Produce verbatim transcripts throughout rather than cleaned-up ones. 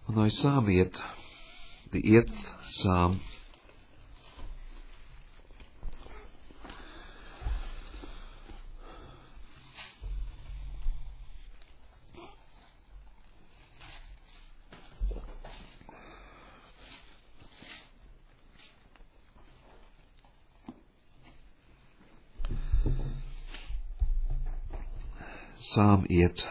Well, now Psalm eight, the eighth Psalm, Psalm eight.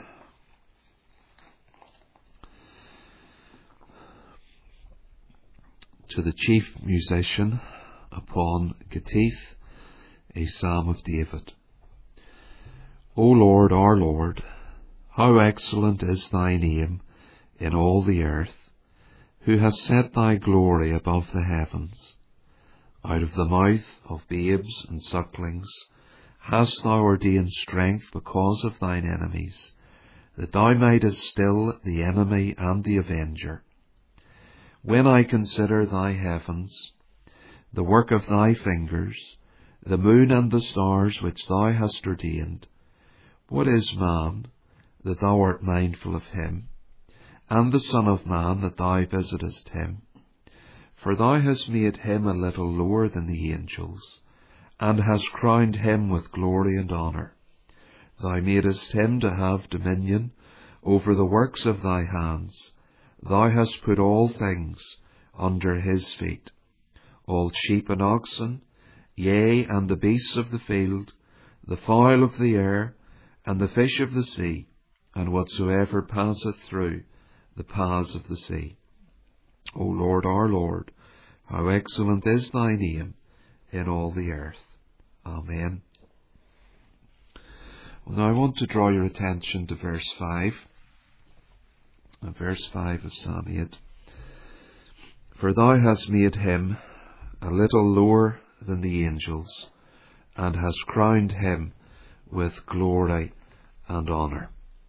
To the chief musician upon Gittith, a psalm of David. O Lord, our Lord, how excellent is thy name in all the earth, who has set thy glory above the heavens. Out of the mouth of babes and sucklings hast thou ordained strength because of thine enemies, that thou mightest still the enemy and the avenger. When I consider thy heavens, the work of thy fingers, the moon and the stars which thou hast ordained, what is man, that thou art mindful of him, and the Son of Man, that thou visitest him? For thou hast made him a little lower than the angels, and hast crowned him with glory and honour. Thou madest him to have dominion over the works of thy hands. Thou hast put all things under his feet, all sheep and oxen, yea, and the beasts of the field, the fowl of the air, and the fish of the sea, and whatsoever passeth through the paths of the sea. O Lord, our Lord, how excellent is thy name in all the earth. Amen. Well, now I want to draw your attention to verse five. Verse five of Psalm eight. For thou hast made him a little lower than the angels, and hast crowned him with glory and honour.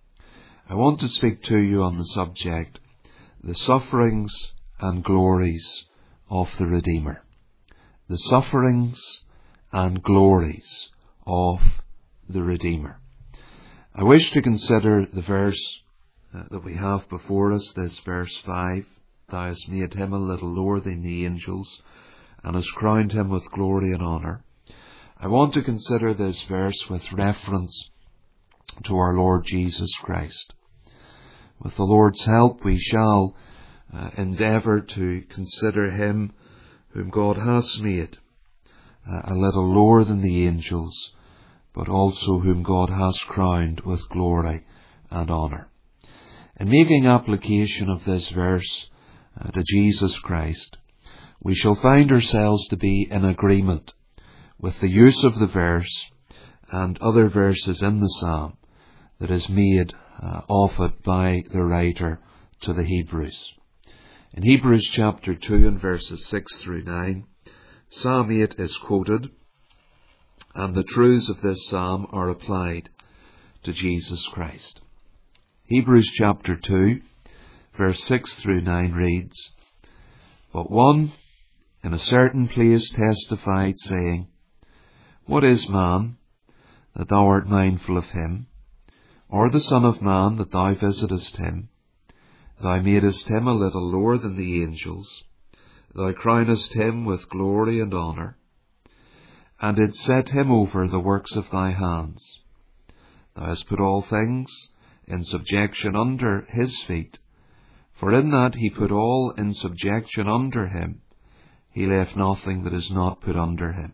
I want to speak to you on the subject, the sufferings and glories of the Redeemer. The sufferings and glories of the Redeemer. I wish to consider the verse Uh, that we have before us, this verse five. Thou hast made him a little lower than the angels, and hast crowned him with glory and honour. I want to consider this verse with reference to our Lord Jesus Christ. With the Lord's help, we shall uh, endeavour to consider him whom God has made uh, a little lower than the angels, but also whom God has crowned with glory and honour. In making application of this verse uh, to Jesus Christ, we shall find ourselves to be in agreement with the use of the verse and other verses in the psalm that is made uh, of it by the writer to the Hebrews. In Hebrews chapter two and verses six through nine, Psalm eight is quoted, and the truths of this psalm are applied to Jesus Christ. Hebrews chapter two, verse six through nine reads, But one in a certain place testified, saying, What is man, that thou art mindful of him? Or the Son of Man, that thou visitest him? Thou madest him a little lower than the angels. Thou crownest him with glory and honour, and didst set him over the works of thy hands. Thou hast put all things in subjection under his feet, for in that he put all in subjection under him, he left nothing that is not put under him.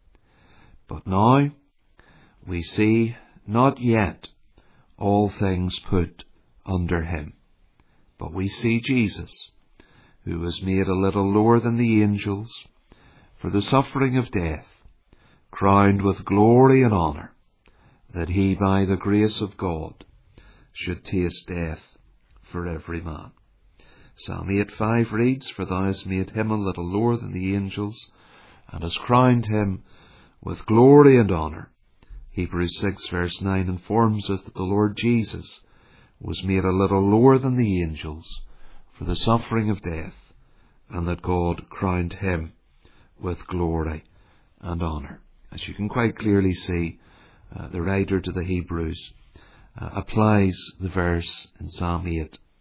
But now we see not yet all things put under him, but we see Jesus, who was made a little lower than the angels, for the suffering of death, crowned with glory and honour, that he by the grace of God should taste death for every man. Psalm eight five reads, For thou hast made him a little lower than the angels, and hast crowned him with glory and honour. Hebrews six verse nine informs us that the Lord Jesus was made a little lower than the angels for the suffering of death, and that God crowned him with glory and honour. As you can quite clearly see, uh, the writer to the Hebrews uh, applies the verse in Psalm eight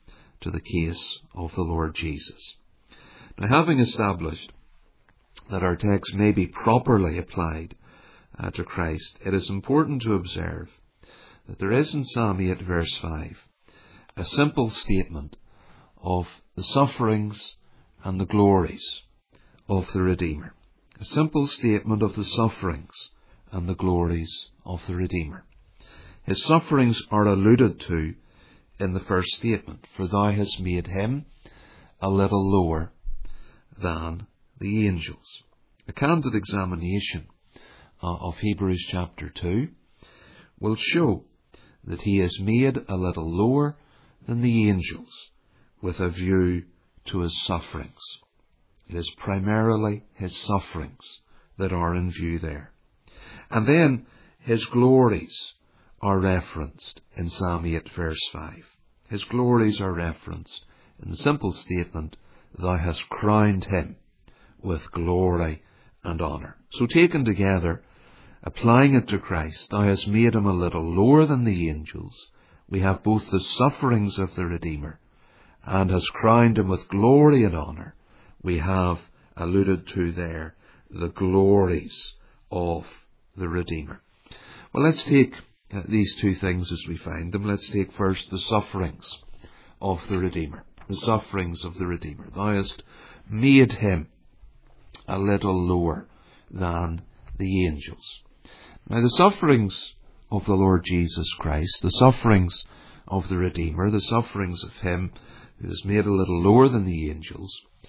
to the case of the Lord Jesus. Now, having established that our text may be properly applied uh, to Christ, it is important to observe that there is in Psalm eight verse five a simple statement of the sufferings and the glories of the Redeemer. A simple statement of the sufferings and the glories of the Redeemer. His sufferings are alluded to in the first statement, for thou hast made him a little lower than the angels. A candid examination uh, of Hebrews chapter two will show that he is made a little lower than the angels with a view to his sufferings. It is primarily his sufferings that are in view there. And then his glories are referenced in Psalm eight verse five. His glories are referenced in the simple statement, thou hast crowned him with glory and honour. So taken together, applying it to Christ, thou hast made him a little lower than the angels. We have both the sufferings of the Redeemer and has crowned him with glory and honour. We have alluded to there the glories of the Redeemer. Well, let's take uh, these two things as we find them. Let's take first the sufferings of the Redeemer. The sufferings of the Redeemer. Thou hast made him a little lower than the angels. Now, the sufferings of the Lord Jesus Christ, the sufferings of the Redeemer, the sufferings of him who is made a little lower than the angels,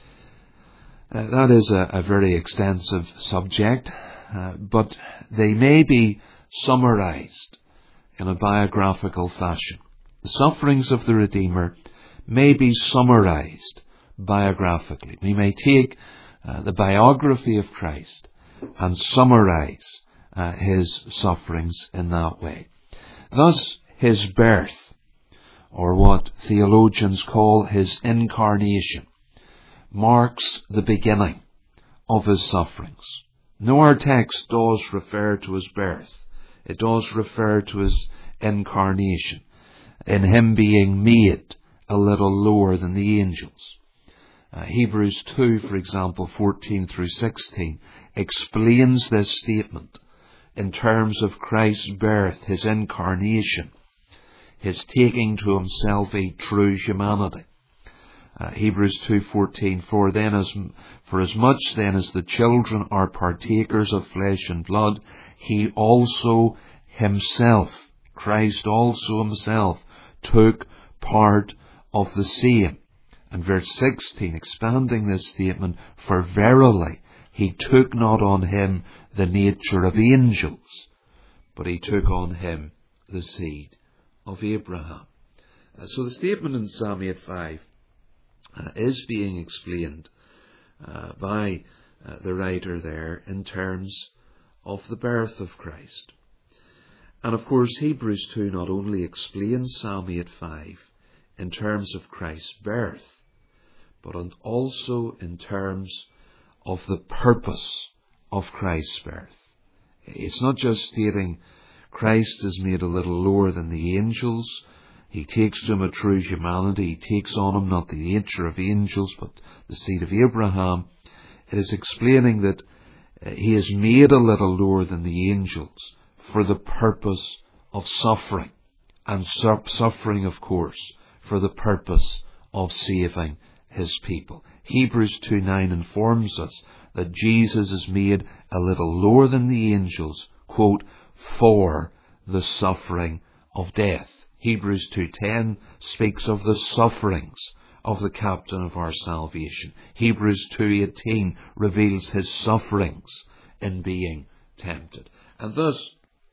uh, that is a, a very extensive subject, uh, but they may be summarized in a biographical fashion. The sufferings of the Redeemer may be summarized biographically. We may take uh, the biography of Christ and summarize uh, his sufferings in that way. Thus, his birth, or what theologians call his incarnation, marks the beginning of his sufferings. Now, our text does refer to his birth. It does refer to his incarnation, in him being made a little lower than the angels. Uh, Hebrews two, for example, fourteen through sixteen, explains this statement in terms of Christ's birth, his incarnation, his taking to himself a true humanity. Uh, Hebrews two fourteen, for then as for as much then as the children are partakers of flesh and blood, he also himself, Christ also himself, took part of the same. And verse sixteen, expanding this statement, for verily he took not on him the nature of angels, but he took on him the seed of Abraham. Uh, so the statement in Psalm eight five uh, is being explained uh, by uh, the writer there in terms of the birth of Christ. And of course, Hebrews two not only explains Psalm eight five in terms of Christ's birth, but also in terms of the purpose of Christ's birth. It's not just stating Christ is made a little lower than the angels. He takes to him a true humanity. He takes on him not the nature of angels, but the seed of Abraham. It is explaining that he is made a little lower than the angels for the purpose of suffering. And suffering, of course, for the purpose of saving his people. Hebrews two nine informs us that Jesus is made a little lower than the angels, quote, for the suffering of death. Hebrews two ten speaks of the sufferings of the captain of our salvation. Hebrews two eighteen reveals his sufferings in being tempted. And thus,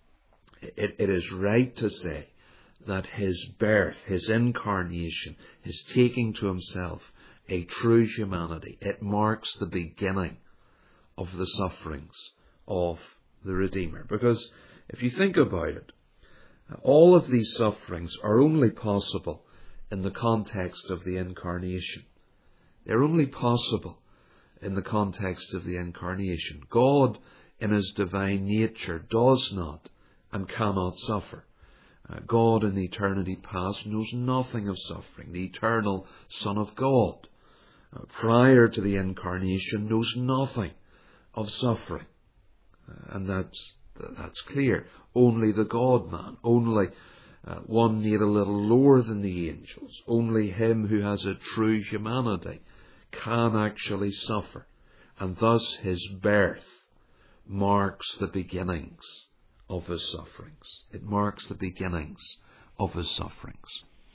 it, it is right to say that his birth, his incarnation, his taking to himself a true humanity, it marks the beginning of the sufferings of the Redeemer. Because if you think about it, all of these sufferings are only possible in the context of the incarnation. They're only possible in the context of the incarnation. God, in his divine nature, does not and cannot suffer. Uh, God in eternity past knows nothing of suffering. The eternal Son of God, uh, prior to the incarnation, knows nothing of suffering. Uh, and that's, that's clear. Only the God-man, only uh, one made a little lower than the angels, only him who has a true humanity can actually suffer. And thus his birth marks the beginnings of his sufferings. It marks the beginnings of his sufferings.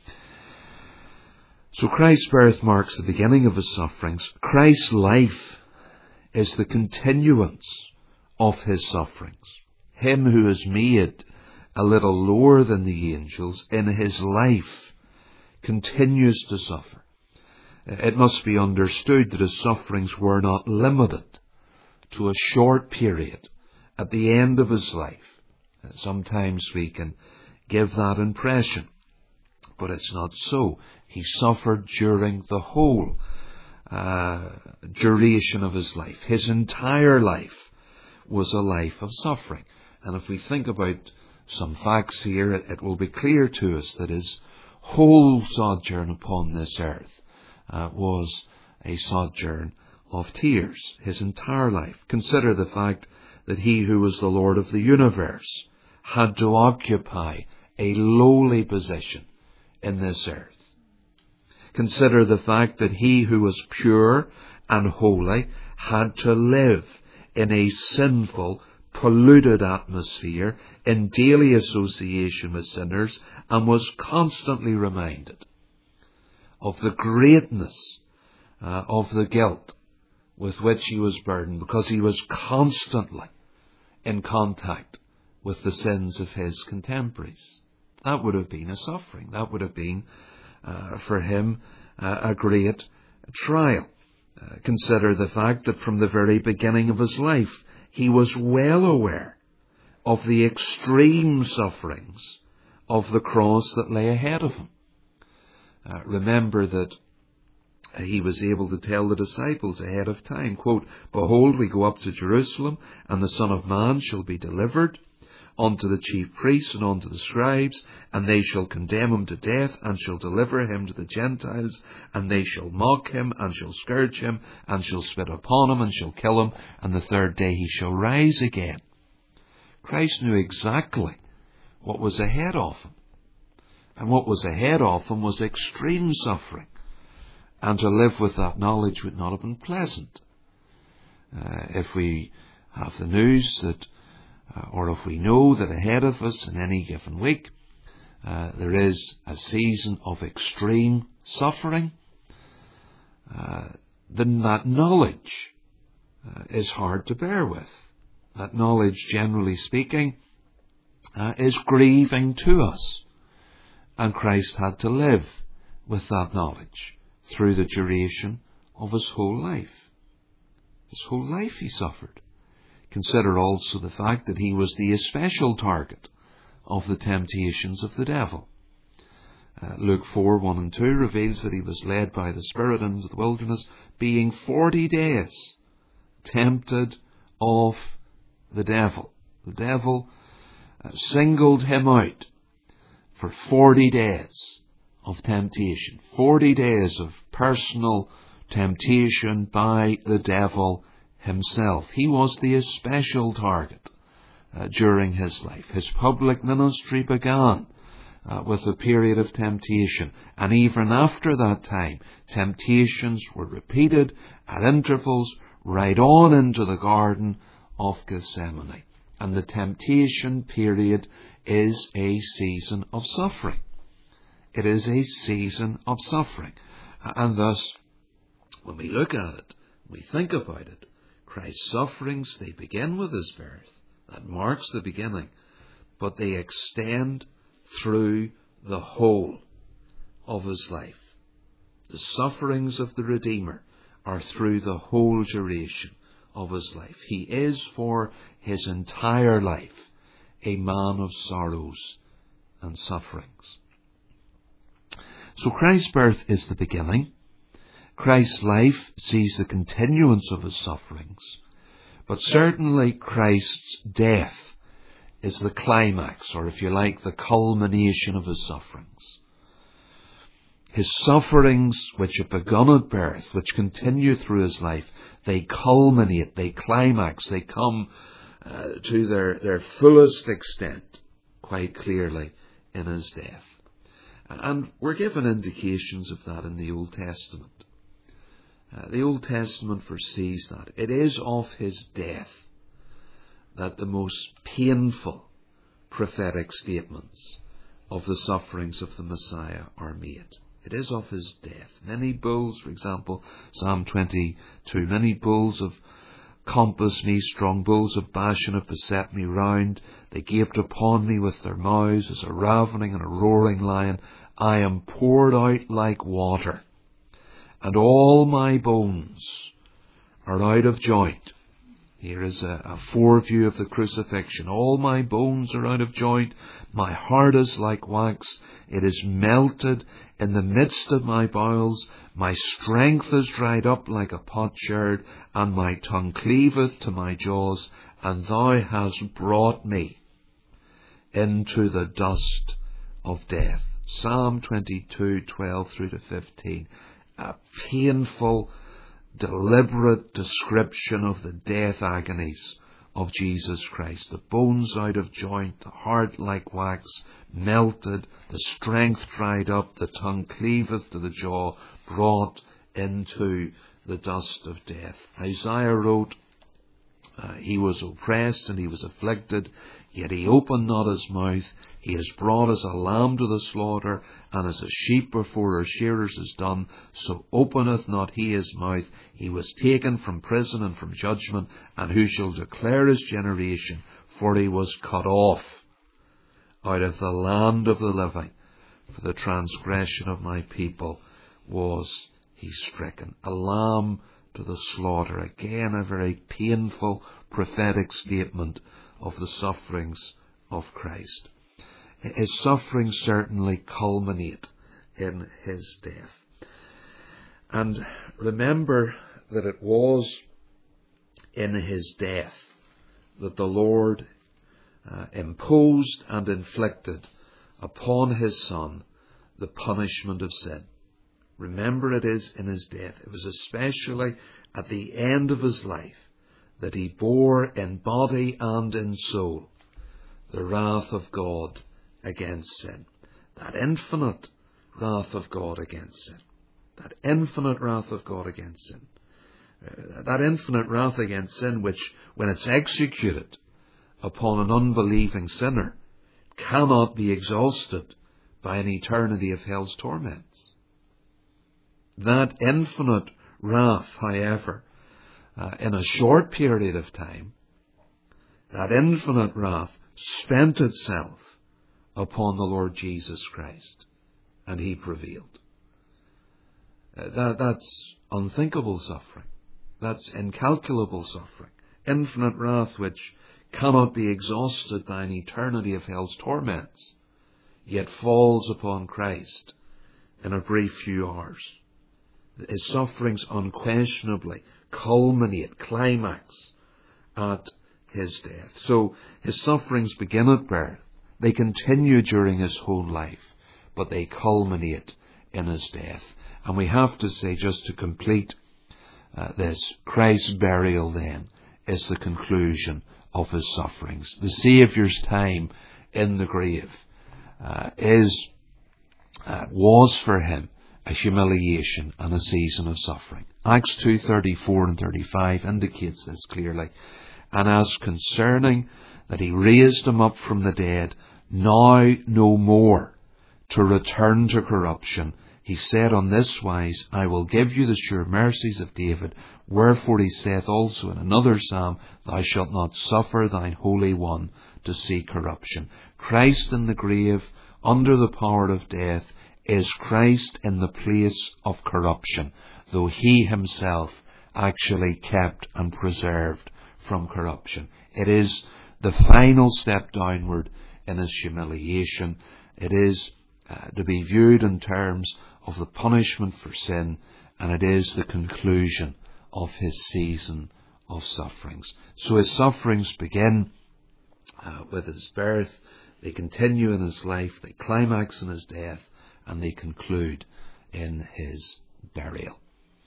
So Christ's birth marks the beginning of his sufferings. Christ's life is the continuance of his sufferings. Him who is made a little lower than the angels in his life continues to suffer. It must be understood that his sufferings were not limited to a short period at the end of his life. Sometimes we can give that impression, but it's not so. He suffered during the whole uh, duration of his life. His entire life was a life of suffering. And if we think about some facts here, it, it will be clear to us that his whole sojourn upon this earth uh, was a sojourn of tears. His entire life. Consider the fact that he who was the Lord of the universe had to occupy a lowly position in this earth. Consider the fact that he who was pure and holy had to live in a sinful, polluted atmosphere in daily association with sinners, and was constantly reminded of the greatness uh, of the guilt with which he was burdened, because he was constantly in contact with the sins of his contemporaries. That would have been a suffering. That would have been, uh, for him, uh, a great trial. Uh, consider the fact that from the very beginning of his life, he was well aware of the extreme sufferings of the cross that lay ahead of him. Uh, remember that he was able to tell the disciples ahead of time, quote, "Behold, we go up to Jerusalem, and the Son of Man shall be delivered unto the chief priests and unto the scribes, and they shall condemn him to death, and shall deliver him to the Gentiles, and they shall mock him, and shall scourge him, and shall spit upon him, and shall kill him, and the third day he shall rise again." Christ knew exactly what was ahead of him. And what was ahead of him was extreme suffering. And to live with that knowledge would not have been pleasant. Uh, if we have the news that Uh, or if we know that ahead of us in any given week uh, there is a season of extreme suffering, uh, then that knowledge uh, is hard to bear with. That knowledge, generally speaking, uh, is grieving to us. And Christ had to live with that knowledge through the duration of his whole life. His whole life he suffered. Consider also the fact that he was the especial target of the temptations of the devil. Uh, Luke four, one and two reveals that he was led by the Spirit into the wilderness, being forty days tempted of the devil. The devil uh, singled him out for forty days of temptation. Forty days of personal temptation by the devil himself. He was the especial target uh, during his life. His public ministry began uh, with a period of temptation, and even after that time, temptations were repeated at intervals right on into the Garden of Gethsemane. And the temptation period is a season of suffering. It is a season of suffering. And thus, when we look at it, we think about it, Christ's sufferings, they begin with his birth. That marks the beginning. But they extend through the whole of his life. The sufferings of the Redeemer are through the whole duration of his life. He is for his entire life a man of sorrows and sufferings. So Christ's birth is the beginning. Christ's life sees the continuance of his sufferings, but certainly Christ's death is the climax, or if you like, the culmination of his sufferings. His sufferings, which have begun at birth, which continue through his life, they culminate, they climax, they come uh, to their, their fullest extent, quite clearly, in his death. And we're given indications of that in the Old Testament. Uh, the Old Testament foresees that. It is of his death that the most painful prophetic statements of the sufferings of the Messiah are made. It is of his death. Many bulls, for example, Psalm twenty-two, many bulls have compassed me, strong bulls of Bashan have beset me round. They gaped upon me with their mouths as a ravening and a roaring lion. I am poured out like water, and all my bones are out of joint. Here is a, a foreview of the crucifixion. All my bones are out of joint. My heart is like wax. It is melted in the midst of my bowels. My strength is dried up like a potsherd, and my tongue cleaveth to my jaws. And thou hast brought me into the dust of death. Psalm twenty-two, twelve through to fifteen. A painful, deliberate description of the death agonies of Jesus Christ. The bones out of joint, the heart like wax, melted, the strength dried up, the tongue cleaveth to the jaw, brought into the dust of death. Isaiah wrote, uh, He was oppressed and he was afflicted, yet he opened not his mouth. He is brought as a lamb to the slaughter, and as a sheep before her shearers is dumb, so openeth not he his mouth. He was taken from prison and from judgment, and who shall declare his generation? For he was cut off out of the land of the living. For the transgression of my people was he stricken. A lamb to the slaughter. Again, a very painful prophetic statement of the sufferings of Christ. His sufferings certainly culminate in his death. And remember that it was in his death that the Lord uh, imposed and inflicted upon his Son the punishment of sin. Remember, it is in his death. It was especially at the end of his life that he bore in body and in soul the wrath of God against sin. That infinite wrath of God against sin. That infinite wrath of God against sin. Uh, that infinite wrath against sin which, when it's executed upon an unbelieving sinner, cannot be exhausted by an eternity of hell's torments. That infinite wrath, however, uh, in a short period of time, that infinite wrath spent itself upon the Lord Jesus Christ, and he prevailed. Uh, that, that's unthinkable suffering. That's incalculable suffering. Infinite wrath which cannot be exhausted by an eternity of hell's torments, yet falls upon Christ in a brief few hours. His sufferings unquestionably culminate, climax at his death. So his sufferings begin at birth. They continue during his whole life, but they culminate in his death. And we have to say, just to complete uh, this, Christ's burial then is the conclusion of his sufferings. The Saviour's time in the grave uh, is uh, was for him a humiliation and a season of suffering. Acts two thirty-four and thirty-five indicates this clearly. And as concerning that he raised him up from the dead, now no more to return to corruption, he said on this wise, I will give you the sure mercies of David. Wherefore he saith also in another psalm, Thou shalt not suffer thine Holy One to see corruption. Christ in the grave, under the power of death, is Christ in the place of corruption, though he himself actually kept and preserved from corruption. It is the final step downward in his humiliation. It is uh, to be viewed in terms of the punishment for sin, and it is the conclusion of his season of sufferings. So his sufferings begin uh, with his birth, they continue in his life, they climax in his death, and they conclude in his burial.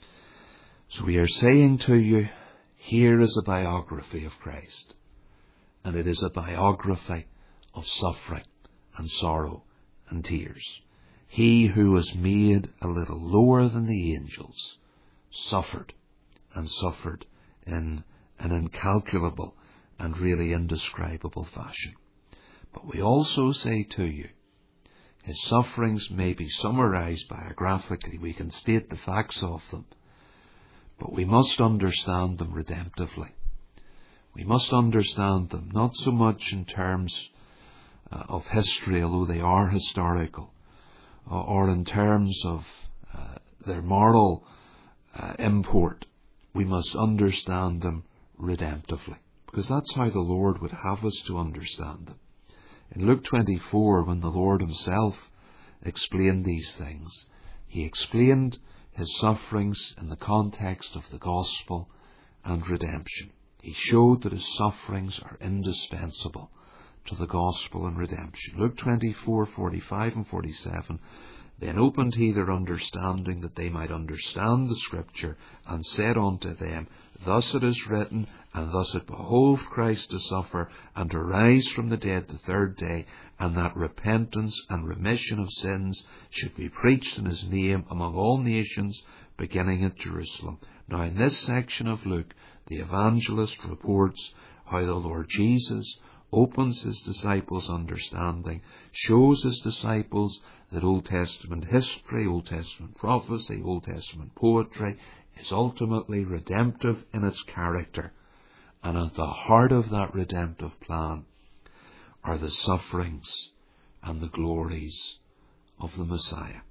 So we are saying to you, here is a biography of Christ, and it is a biography of suffering and sorrow and tears. He who was made a little lower than the angels suffered, and suffered in an incalculable and really indescribable fashion. But we also say to you, his sufferings may be summarized biographically. We can state the facts of them, but we must understand them redemptively. We must understand them not so much in terms uh, of history, although they are historical, or, or in terms of uh, their moral uh, import. We must understand them redemptively, because that's how the Lord would have us to understand them. In Luke twenty-four, when the Lord himself explained these things, he explained his sufferings in the context of the gospel and redemption. He showed that his sufferings are indispensable to the gospel and redemption. Luke twenty-four, forty-five and forty-seven, then opened he their understanding, that they might understand the Scripture, and said unto them, Thus it is written, and thus it behoved Christ to suffer, and to rise from the dead the third day, and that repentance and remission of sins should be preached in his name among all nations, beginning at Jerusalem. Now in this section of Luke, the evangelist reports how the Lord Jesus opens his disciples' understanding, shows his disciples that Old Testament history, Old Testament prophecy, Old Testament poetry is ultimately redemptive in its character. And at the heart of that redemptive plan are the sufferings and the glories of the Messiah.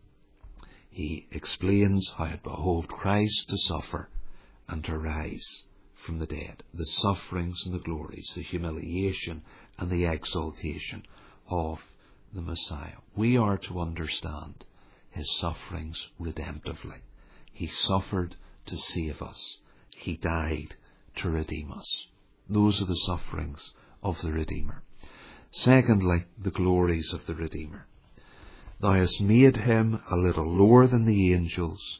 He explains how it behoved Christ to suffer and to rise from the dead, the sufferings and the glories, the humiliation and the exaltation of the Messiah. We are to understand his sufferings redemptively. He suffered to save us. He died to redeem us. Those are the sufferings of the Redeemer. Secondly, the glories of the Redeemer. Thou hast made him a little lower than the angels,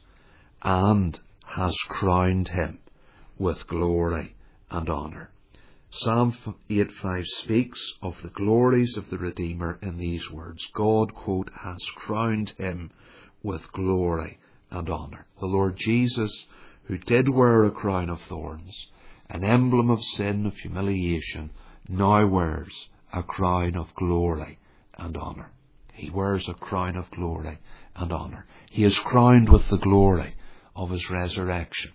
and hast crowned him with glory and honour. Psalm eight five speaks of the glories of the Redeemer in these words. God, quote, has crowned him with glory and honour. The Lord Jesus, who did wear a crown of thorns, an emblem of sin, of humiliation, now wears a crown of glory and honour. He wears a crown of glory and honour. He is crowned with the glory of his resurrection.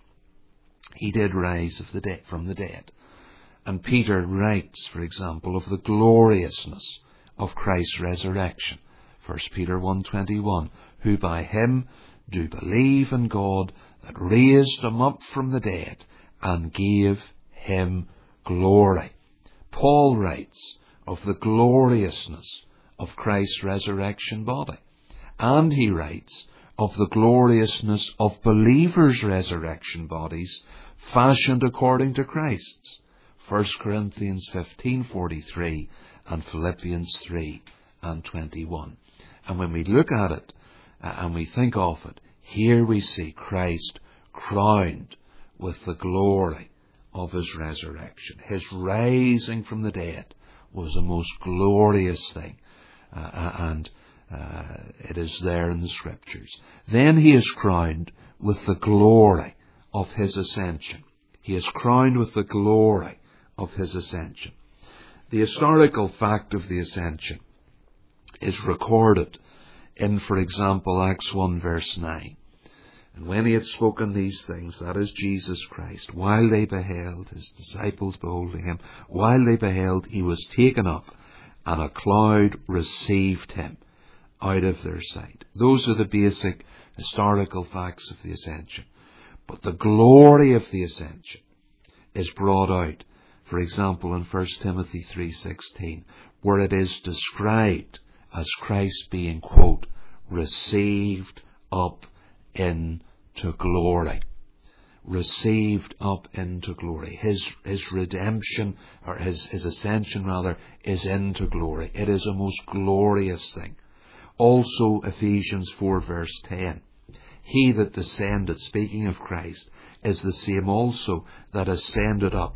He did rise of the dead, from the dead. And Peter writes, for example, of the gloriousness of Christ's resurrection. First Peter one twenty-one, who by him do believe in God that raised him up from the dead and gave him glory. Paul writes of the gloriousness of Christ's resurrection body. And he writes of the gloriousness of believers' resurrection bodies fashioned according to Christ's. First Corinthians fifteen forty-three and Philippians three and twenty-one. And when we look at it uh, and we think of it, here we see Christ crowned with the glory of his resurrection. His rising from the dead was a most glorious thing, uh, and uh, it is there in the Scriptures. Then he is crowned with the glory of his ascension. He is crowned with the glory of his ascension. The historical fact of the ascension is recorded in, for example, Acts one verse nine. And when he had spoken these things, that is Jesus Christ, while they beheld, his disciples beholding him, while they beheld, he was taken up, and a cloud received him out of their sight. Those are the basic historical facts of the ascension. But the glory of the ascension is brought out, for example, in First Timothy three sixteen, where it is described as Christ being, quote, received up into glory. received up into glory. His, his redemption, or his, his ascension rather, is into glory. It is a most glorious thing. Also, Ephesians four verse ten. He that descended, speaking of Christ, is the same also that ascended up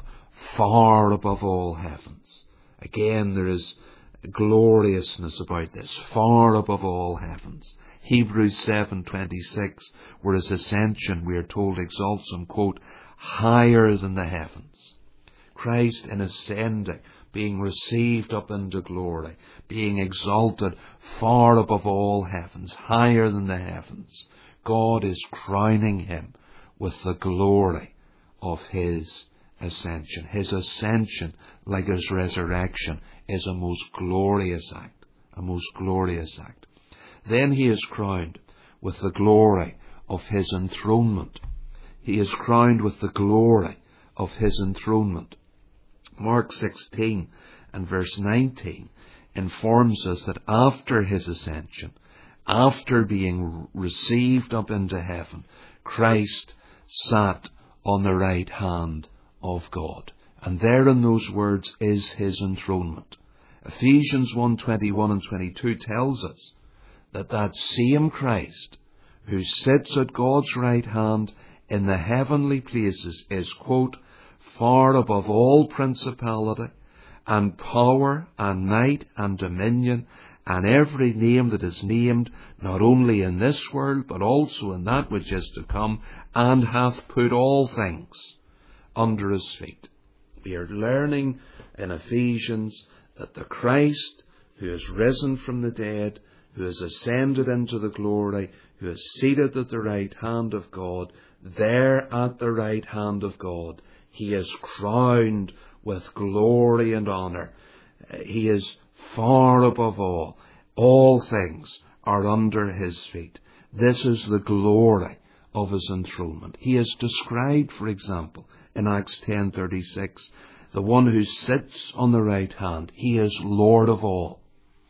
far above all heavens. Again, there is gloriousness about this, far above all heavens. Hebrews seven twenty-six, where his ascension, we are told, exalts him, quote, higher than the heavens. Christ in ascending, being received up into glory, being exalted far above all heavens, higher than the heavens. God is crowning him with the glory of his ascension. His ascension, like his resurrection, is a most glorious act, a most glorious act. Then he is crowned with the glory of his enthronement. He is crowned with the glory of his enthronement. Mark sixteen and verse nineteen informs us that after his ascension, after being received up into heaven, Christ sat on the right hand of God. And there in those words is his enthronement. Ephesians one twenty-one and twenty-two tells us that that same Christ who sits at God's right hand in the heavenly places is, quote, far above all principality and power and might and dominion and every name that is named, not only in this world, but also in that which is to come, and hath put all things under his feet. We are learning in Ephesians that the Christ who is risen from the dead, who has ascended into the glory, who is seated at the right hand of God, there at the right hand of God, he is crowned with glory and honour. He is far above all. All things are under his feet. This is the glory of his enthronement. He is described, for example, in Acts ten thirty-six, the one who sits on the right hand. He is Lord of all.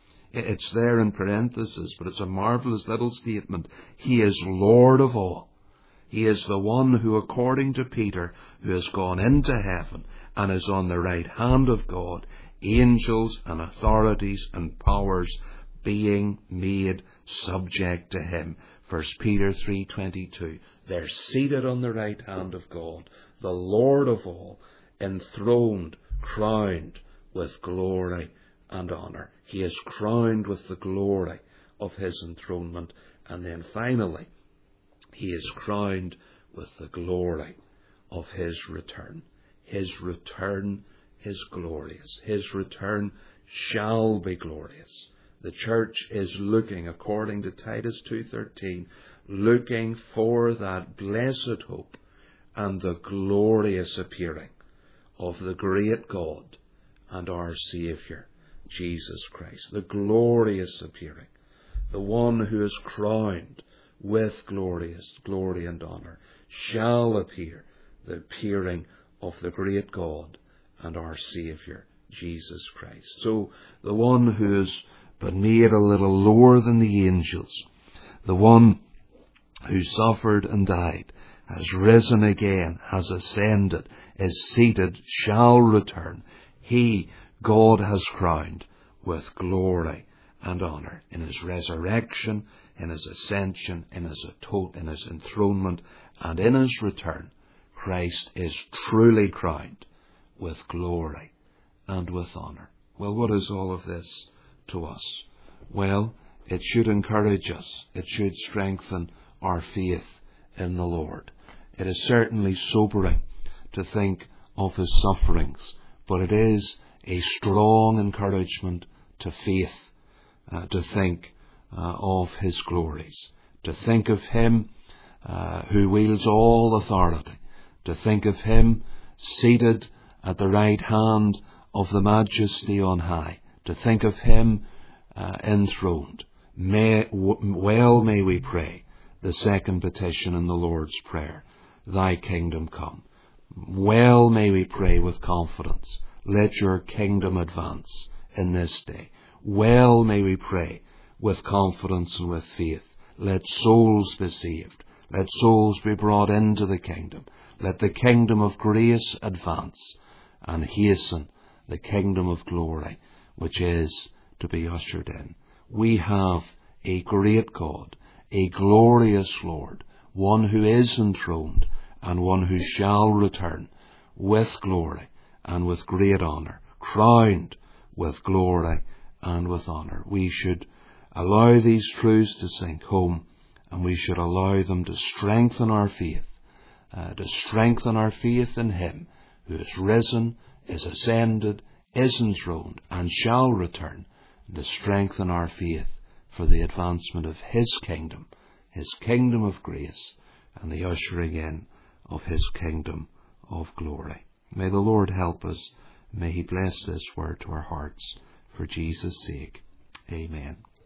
It's there in parenthesis, but it's a marvellous little statement. He is Lord of all. He is the one who, according to Peter, who has gone into heaven and is on the right hand of God, angels and authorities and powers being made subject to him. First Peter three twenty-two. They're seated on the right hand of God, the Lord of all, enthroned, crowned with glory and honour. He is crowned with the glory of his enthronement. And then finally, he is crowned with the glory of his return. His return is glorious. His return shall be glorious. The church is looking, according to Titus two thirteen, looking for that blessed hope and the glorious appearing of the great God and our Saviour, Jesus Christ. The glorious appearing, the one who is crowned with glorious glory and honour, shall appear, the appearing of the great God and our Saviour, Jesus Christ. So the one who has been made a little lower than the angels, the one who suffered and died, has risen again, has ascended, is seated, shall return. He, God, has crowned with glory and honour in his resurrection, in his ascension, in his, ato- in his enthronement, and in his return. Christ is truly crowned with glory and with honour. Well, what is all of this to us? Well, it should encourage us. It should strengthen our faith in the Lord. It is certainly sobering to think of his sufferings, but it is a strong encouragement to faith, uh, to think uh, of his glories, to think of him uh, who wields all authority, to think of him seated at the right hand of the Majesty on high, to think of him uh, enthroned. May, w- well may we pray the second petition in the Lord's Prayer, thy kingdom come. Well may we pray with confidence, let your kingdom advance in this day. Well may we pray with confidence and with faith, let souls be saved, Let souls be brought into the kingdom. Let the kingdom of grace advance and hasten the kingdom of glory, which is to be ushered in. We have a great God, a glorious Lord, one who is enthroned and one who shall return with glory and with great honour, crowned with glory and with honour. We should allow these truths to sink home, and we should allow them to strengthen our faith, uh, to strengthen our faith in Him who is risen, is ascended, is enthroned, and shall return, to strengthen our faith for the advancement of His kingdom, His kingdom of grace, and the ushering in of His kingdom of glory. May the Lord help us. May He bless this word to our hearts. For Jesus' sake. Amen.